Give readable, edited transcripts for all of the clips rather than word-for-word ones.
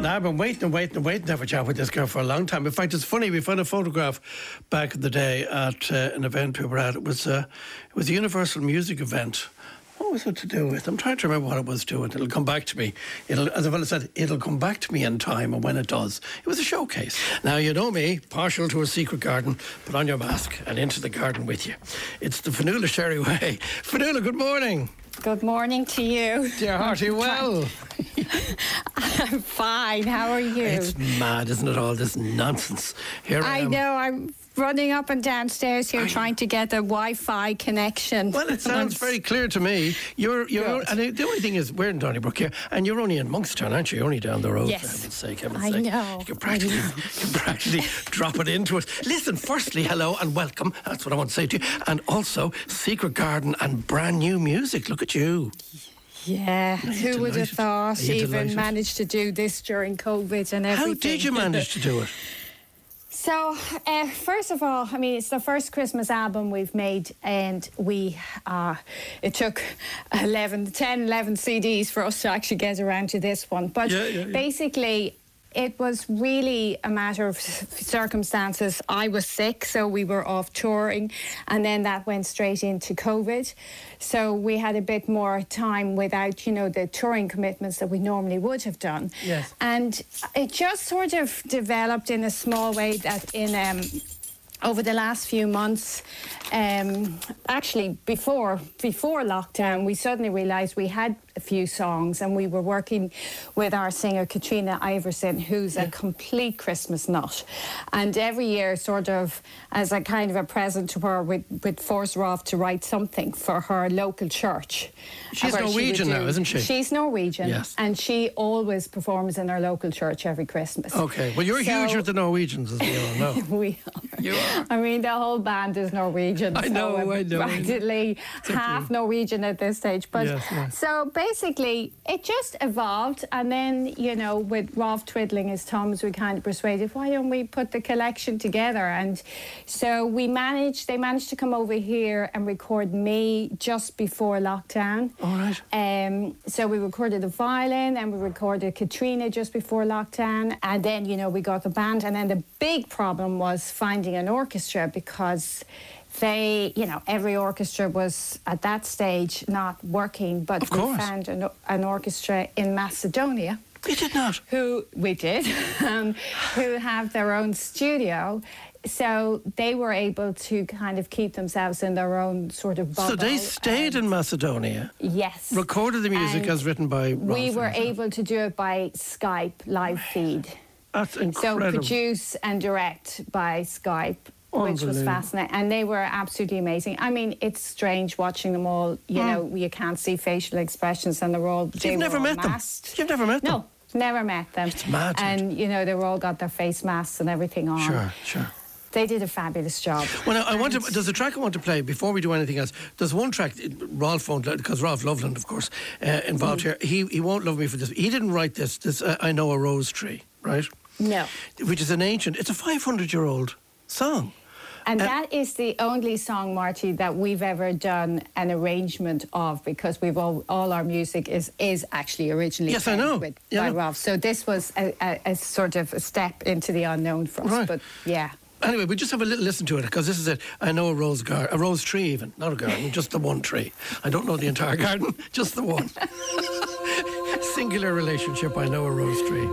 Now, I've been waiting to have a chat with this girl for a long time. In fact, it's funny, we found a photograph back in the day at an event we were at. It was a Universal Music event. What was it to do with? I'm trying to remember what it was doing. It'll come back to me. As a fellow said, it'll come back to me in time, and when it does, it was a showcase. Now, you know me, partial to a secret garden. Put on your mask and into the garden with you. It's the Fionnuala Sherry way. Fionnuala, good morning. Good morning to you. Dear heart, are you well? I'm fine. How are you? It's mad, isn't it, all this nonsense? Here I am. know. I'm running up and downstairs here trying to get a Wi-Fi connection. Well, it sounds very clear to me. You're and the only thing is, we're in Donnybrook here, and you're only in Monkstown, aren't you? You're only down the road. Yes. For heaven's sake, heaven's I sake. know. You can practically drop it into it. Listen, firstly, hello and welcome. That's what I want to say to you. And also, secret garden and brand new music. Look at you. Yeah, who would have thought even managed to do this during COVID and everything? How did you manage to do it? So, first of all, I mean, it's the first Christmas album we've made, and it took 11 CDs for us to actually get around to this one. But basically, it was really a matter of circumstances. I was sick, so we were off touring, and then that went straight into COVID. So we had a bit more time without, the touring commitments that we normally would have done. Yes. And it just sort of developed in a small way that over the last few months, actually before lockdown, we suddenly realised we had a few songs, and we were working with our singer Katrina Iverson, who's a complete Christmas nut. And every year, sort of as a kind of a present to her, we'd force Rolf to write something for her local church. She's Norwegian now, isn't she? She's Norwegian, yes. And she always performs in her local church every Christmas. Okay, well, you're huge with the Norwegians, as we all know. We are. You are. I mean, the whole band is Norwegian. I know. Practically half Norwegian at this stage. But so basically, it just evolved, and then with Rolf twiddling his thumbs, we kind of persuaded, why don't we put the collection together? And so they managed to come over here and record me just before lockdown. All right. So we recorded the violin, and we recorded Katrina just before lockdown, and then we got the band, and then the big problem was finding an orchestra, because every orchestra was at that stage not working, but we found an orchestra in Macedonia. You did not? We did, who have their own studio. So they were able to kind of keep themselves in their own sort of bubble. So they stayed in Macedonia? Yes. Recorded the music as written by Rolf? We were able to do it by Skype live feed. That's incredible. So produce and direct by Skype, which was fascinating. And they were absolutely amazing. I mean, it's strange watching them all. You can't see facial expressions, and they're all You've never met them? You've never met them? No, never met them. It's mad. And, they were all got their face masks and everything on. Sure. They did a fabulous job. Well, now, there's a track I want to play before we do anything else. There's one track, Rolf won't, because Rolf Loveland, of course, involved here. He won't love me for this. He didn't write this I Know a Rose Tree, right? No. Which is it's a 500-year-old song. And that is the only song, Marty, that we've ever done an arrangement of, because we've all our music is actually originally by Rolf. So this was a sort of a step into the unknown for us. Right. But yeah. Anyway, we just have a little listen to it, because this is it. I know a rose tree even, not a garden, just the one tree. I don't know the entire garden, just the one. Singular relationship, I know a rose tree.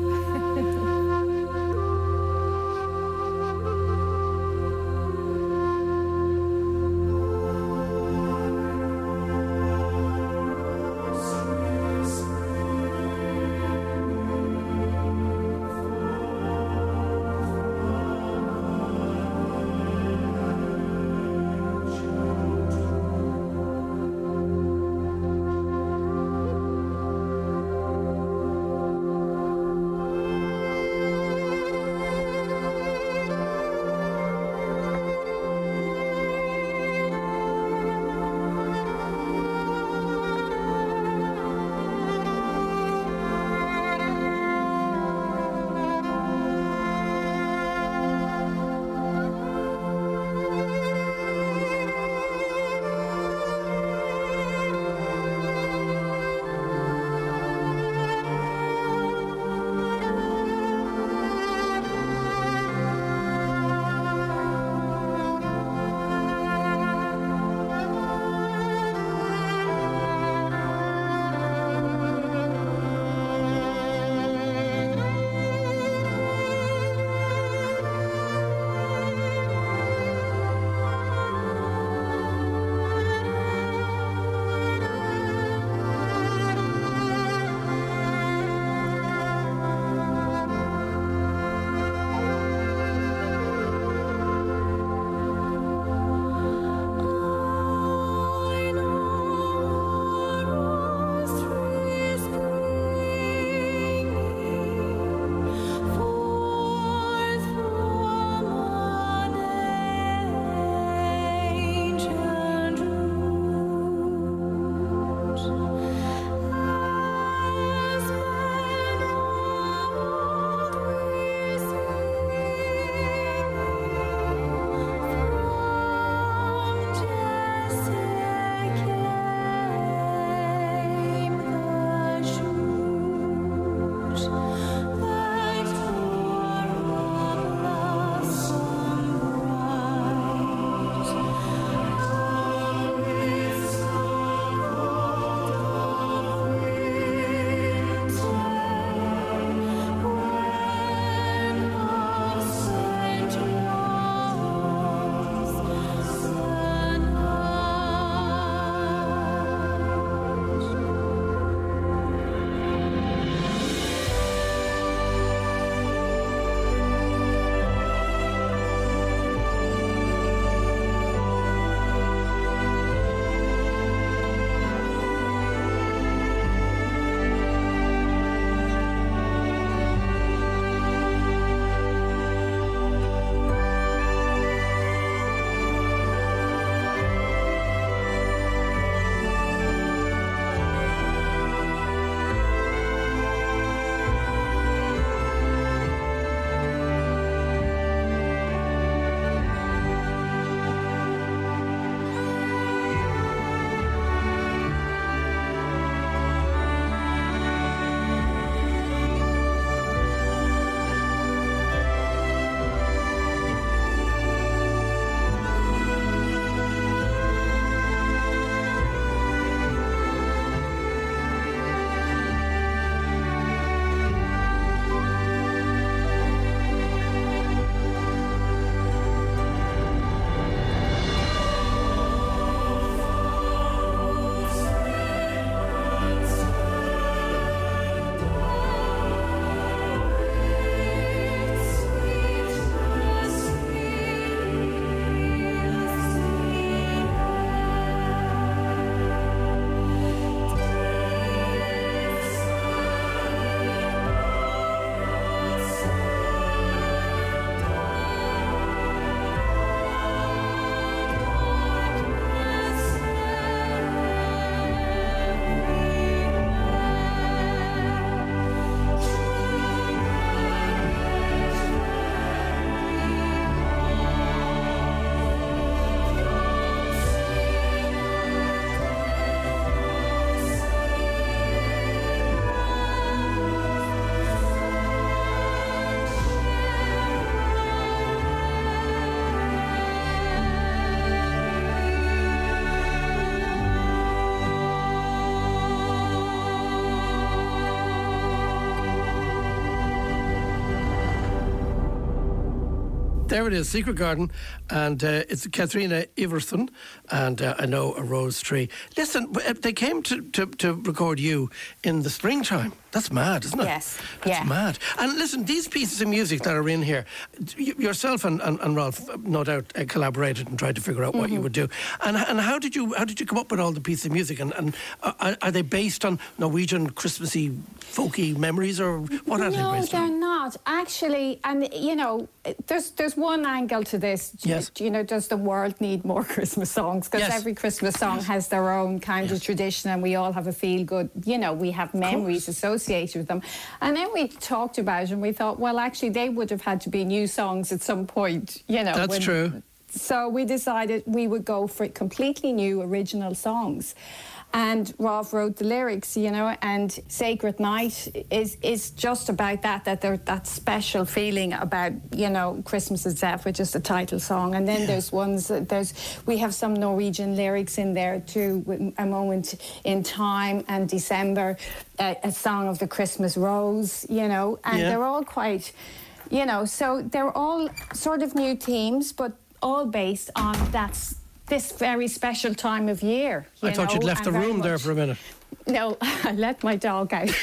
There it is, Secret Garden, and it's Katharina Iverson, and I know A Rose Tree. Listen, they came to record you in the springtime. That's mad, isn't it? Yes. That's mad. And listen, these pieces of music that are in here, yourself and Ralph, no doubt, collaborated and tried to figure out what you would do. And how did you come up with all the pieces of music? And are they based on Norwegian Christmassy, folky memories, or what are they based on? No, they're not. Actually, and there's one angle to this. Yes. Does the world need more Christmas songs? Because every Christmas song has their own kind of tradition, and we all have a feel-good, we have memories associated with them. And then we talked about it, and we thought, well, actually, they would have had to be new songs at some point, That's true. So we decided we would go for completely new original songs. And Ralph wrote the lyrics, and Sacred Night is just about that special feeling about, Christmas itself, which is the title song. And then we have some Norwegian lyrics in there too, A Moment in Time and December, a song of the Christmas Rose, and they're all quite, so they're all sort of new themes, but all based on this very special time of year. I thought you'd left the room there for a minute. No, I let my dog out.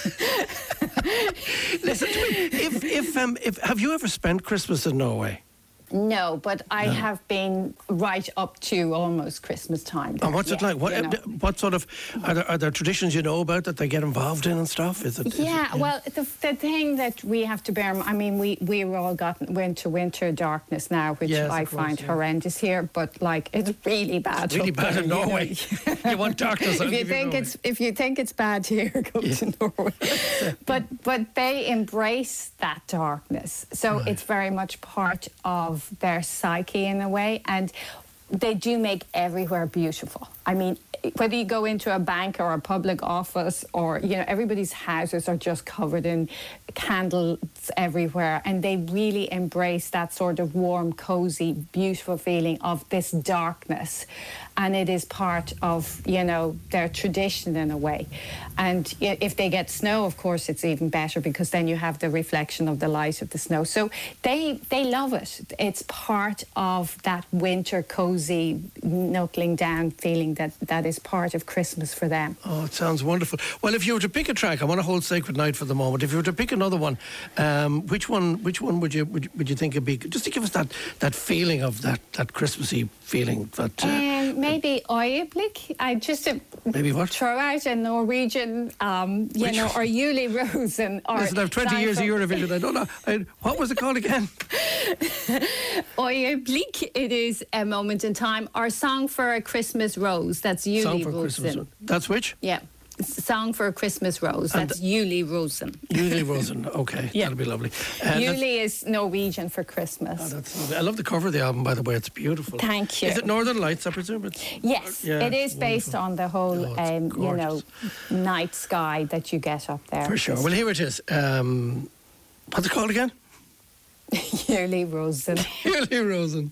Listen to me. If have you ever spent Christmas in Norway? No, but I have been right up to almost Christmas time. And what's it like? What sort of are there traditions you know about that they get involved in and stuff? Well, the thing that we have to bear, we've all went to winter darkness now, which I find horrendous here. But it's really bad. It's really bad in Norway. You want darkness? If you think it's bad here, go to Norway. But they embrace that darkness, so it's very much part of their psyche in a way, and they do make everywhere beautiful. Whether you go into a bank or a public office, or everybody's houses are just covered in candles everywhere, and they really embrace that sort of warm, cozy, beautiful feeling of this darkness, and it is part of their tradition in a way. And if they get snow, of course, it's even better, because then you have the reflection of the light of the snow. So they love it. It's part of that winter cozy knuckling down feeling that is part of Christmas for them. Oh, it sounds wonderful. Well, if you were to pick a track, I want to hold Sacred Night for the moment. If you were to pick another one, which one would you think would be, just to give us that feeling of that Christmassy feeling? Maybe Øyeblikk. I just maybe what? Throw out a Norwegian, or Julie Rosen. Listen, I've 20 years of Eurovision. I don't know. What was it called again? Øyeblikk. It is A Moment in Time. Our Song for a Christmas Rose. That's Julie Rosen. That's which? Yeah. Song for a Christmas Rose. That's Julie Rosen. Julie Rosen. Okay, that'll be lovely. Julie is Norwegian for Christmas. Oh, that's lovely. I love the cover of the album, by the way. It's beautiful. Thank you. Is it Northern Lights, I presume? Yes, it is based on the whole, night sky that you get up there. For sure. Well, here it is. What's it called again? Julie Rosen. Julie Rosen.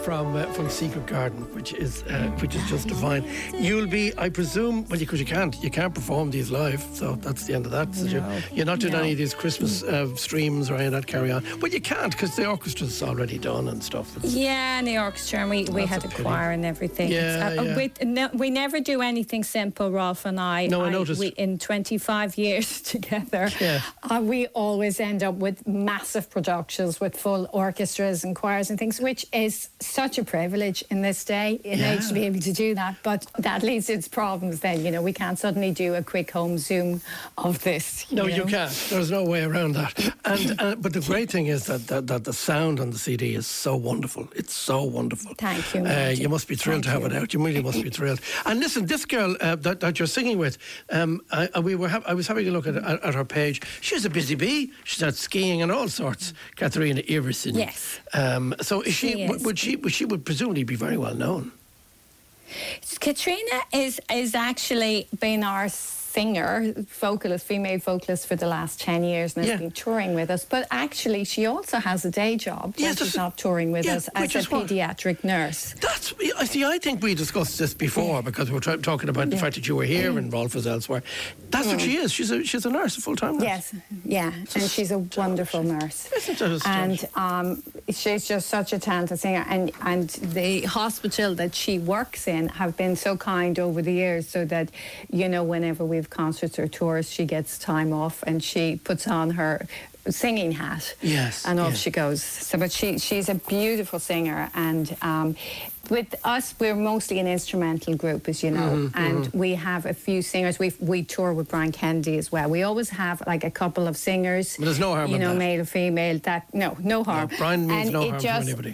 from Secret Garden, which is just divine. You'll be, I presume, well, because you can't perform these live, so that's the end of that. You're not doing any of these Christmas streams or any of that carry on. Well, you can't because the orchestra's already done and stuff. Yeah, and the orchestra, and we had a choir and everything. Yeah. We never do anything simple, Rolf and I. No, I noticed. In 25 years together, we always end up with massive productions with full orchestras and choirs and things, which is such a privilege in this day and age to be able to do that. But that leads to its problems then. You know, we can't suddenly do a quick home Zoom of this. You can't. There's no way around that. And but the great thing is that the sound on the CD is so wonderful. It's so wonderful. Thank you. You must be thrilled to have it out. You really must be thrilled. And listen, this girl that you're singing with, I was having a look at her page. She's a busy bee. She's out skiing and all sorts. Katharina Iversen. Yes. So is she would presumably be very well known. Katrina is actually been our singer, vocalist, female vocalist for the last 10 years and has been touring with us. But actually, she also has a day job when she's not touring with us as a paediatric nurse. I think we discussed this before because we were talking about the fact that you were here and Rolf was elsewhere. That's what she is. She's a nurse, a full-time nurse. Yes, and she's a wonderful nurse. And she's just such a talented singer. And the hospital that she works in have been so kind over the years so that, you know, whenever we have concerts or tours, she gets time off and she puts on her singing hat and off she goes. So, but she's a beautiful singer, and with us, we're mostly an instrumental group, as you know, and we have a few singers. We tour with Brian Kennedy as well. We always have like a couple of singers. But there's no harm in that. Male or female. No harm. No, Brian means no harm to anybody.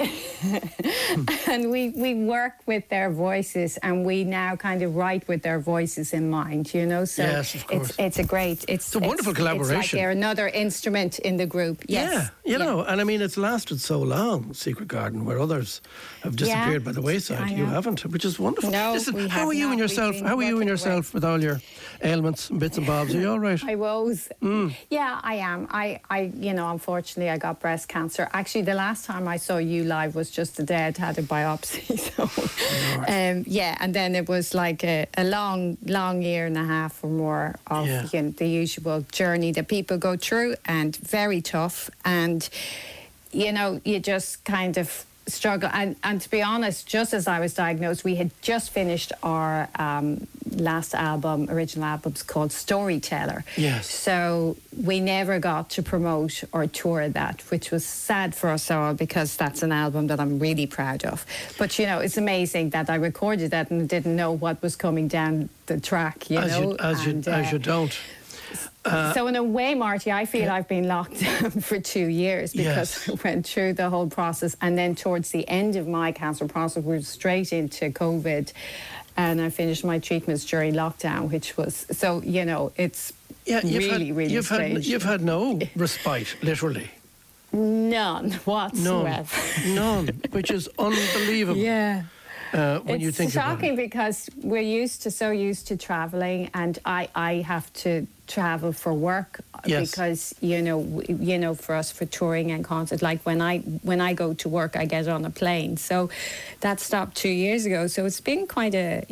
And we work with their voices, and we now kind of write with their voices in mind, you know. So yes, of course. It's a wonderful collaboration. It's like they're another instrument in the group. Yes. Yeah, you know, and I mean it's lasted so long, Secret Garden, where others have disappeared by the wayside. You haven't, which is wonderful. No, listen, how are you and yourself? How are you and yourself with all your ailments and bits and bobs? Are you all right? I was. Yeah, I am. I unfortunately I got breast cancer. Actually, the last time I saw you live was just the day I'd had a biopsy. So, and then it was like a long year and a half or more of the usual journey that people go through, and very tough. And you know, you just kind of struggle. And to be honest, just as I was diagnosed, we had just finished our last album, original album's called Storyteller. Yes. So we never got to promote or tour that, which was sad for us all because that's an album that I'm really proud of. But, you know, it's amazing that I recorded that and didn't know what was coming down the track, as you don't. So in a way, Marty, I feel I've been locked down for 2 years because I went through the whole process, and then towards the end of my cancer process, we were straight into COVID, and I finished my treatments during lockdown, which was, so, you know, it's really strange. You've had no respite, literally. None whatsoever. None, which is unbelievable. Yeah. When you think it's shocking because we're so used to traveling, and I have to travel for work because you know for us, for touring and concerts, like when I go to work I get on a plane, so that stopped 2 years ago. So it's been quite a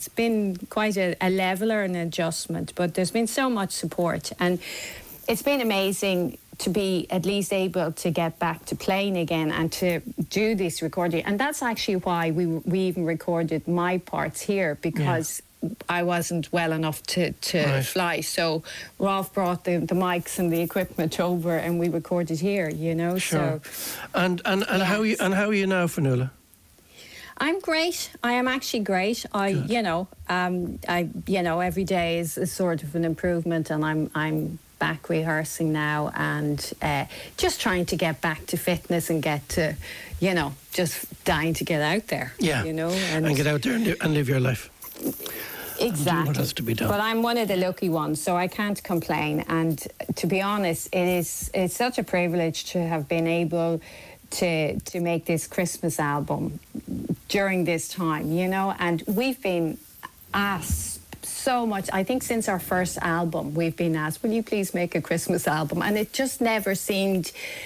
leveler and adjustment, but there's been so much support, and it's been amazing to be at least able to get back to playing again and to do this recording. And that's actually why we even recorded my parts here, because I wasn't well enough to fly. So Rolf brought the mics and the equipment over, and we recorded here, you know. Sure. So, and how are you now, Fionnuala? I'm great. I am actually great. Every day is sort of an improvement, and I'm back rehearsing now, and just trying to get back to fitness and get to, just dying to get out there. Yeah, and get out there and live your life. Exactly. What has to be done. But I'm one of the lucky ones, so I can't complain. And to be honest, it's such a privilege to have been able to make this Christmas album during this time, and we've been asked so much. I think since our first album, we've been asked, will you please make a Christmas album? And it just never seemed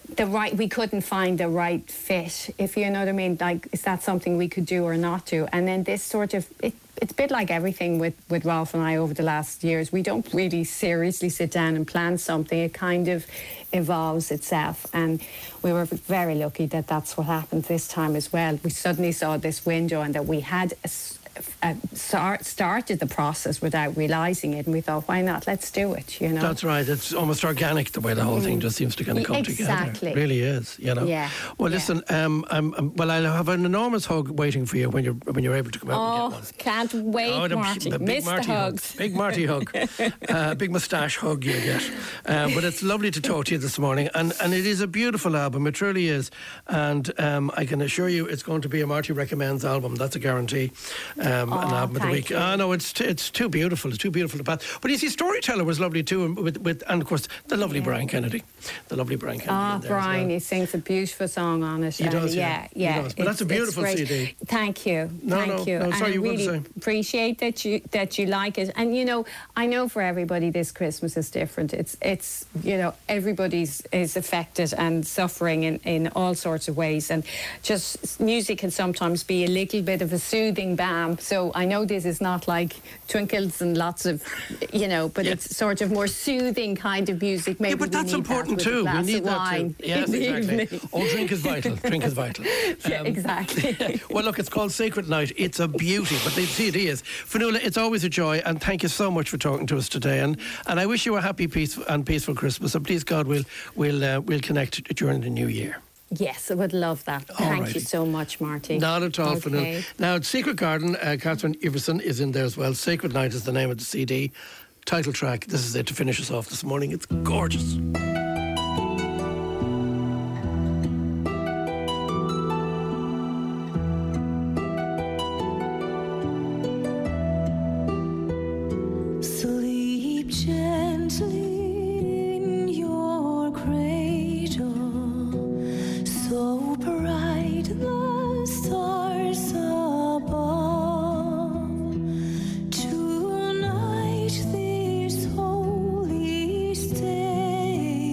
we couldn't find the right fit, if you know what I mean. Like, is that something we could do or not do? And then this sort of, it's a bit like everything with Ralph and I over the last years. We don't really seriously sit down and plan something. It kind of evolves itself. And we were very lucky that that's what happened this time as well. We suddenly saw this window and that we had started the process without realising it, and we thought, why not? Let's do it, you know. That's right. It's almost organic the way the whole thing just seems to kind of come together. Exactly. It really is, you know. Yeah. Well, listen, well, I'll have an enormous hug waiting for you when you're able to come out and get one. Can't wait, Marty. Miss the hugs. Big Marty hug. Big moustache hug you'll get. But it's lovely to talk to you this morning, and it is a beautiful album. It truly is. And I can assure you it's going to be a Marty Recommends album. That's a guarantee. An album of the week. No, it's too beautiful. It's too beautiful to pass. But you see, Storyteller was lovely too, and of course the lovely Brian Kennedy. The lovely Brian Kennedy. Brian, he sings a beautiful song on it. He does, yeah. He does. But that's a beautiful CD. Thank you. Thank you. No, sorry, and I really appreciate that you like it. And you know, I know for everybody this Christmas is different. It's you know, everybody's is affected and suffering in all sorts of ways, and just music can sometimes be a little bit of a soothing balm. So I know this is not like twinkles and lots of, you know, but it's sort of more soothing kind of music. Maybe but that's important too. We need that too. Yes, exactly. Oh, drink is vital. Drink is vital. Yeah, exactly. Well, look, it's called Sacred Night. It's a beauty, but the CD is. Fionnuala, it's always a joy, and thank you so much for talking to us today. And I wish you a happy, peaceful Christmas. And please God, we'll connect during the new year. Yes, I would love that. Thank you so much, Marty. Not at all, Fionnuala. Now, Secret Garden, Catherine Iverson is in there as well. Sacred Night is the name of the CD. Title track. This is it to finish us off this morning. It's gorgeous. Sleep gently in your cradle, so bright the stars above. Tonight this holy stay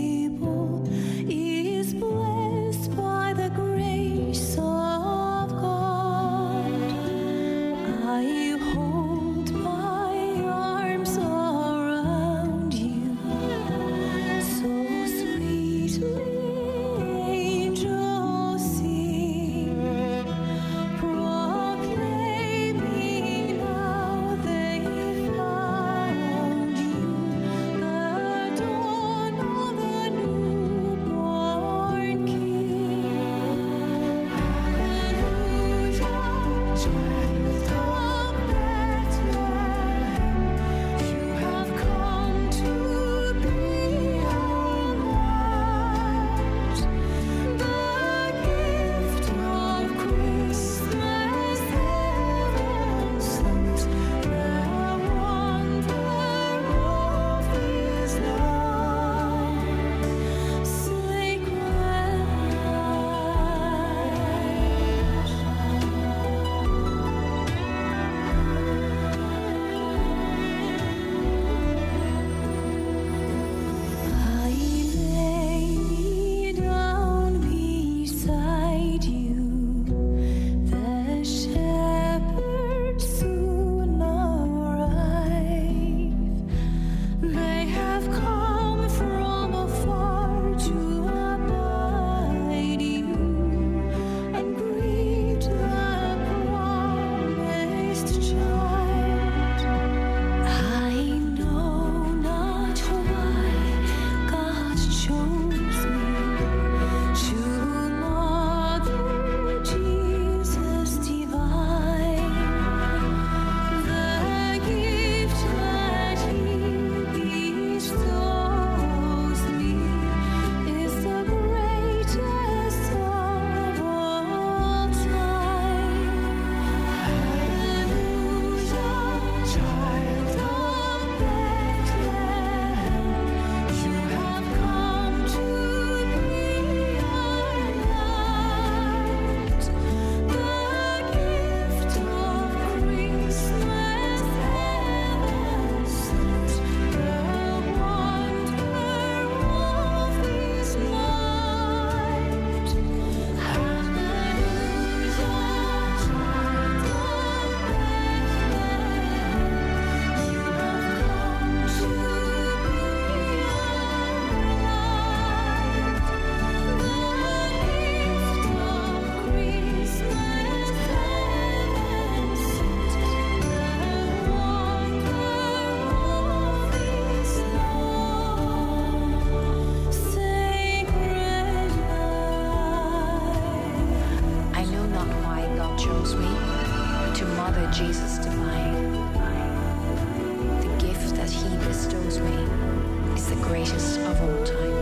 Virgin Mother, Jesus divine. The gift that he bestows me is the greatest of all time.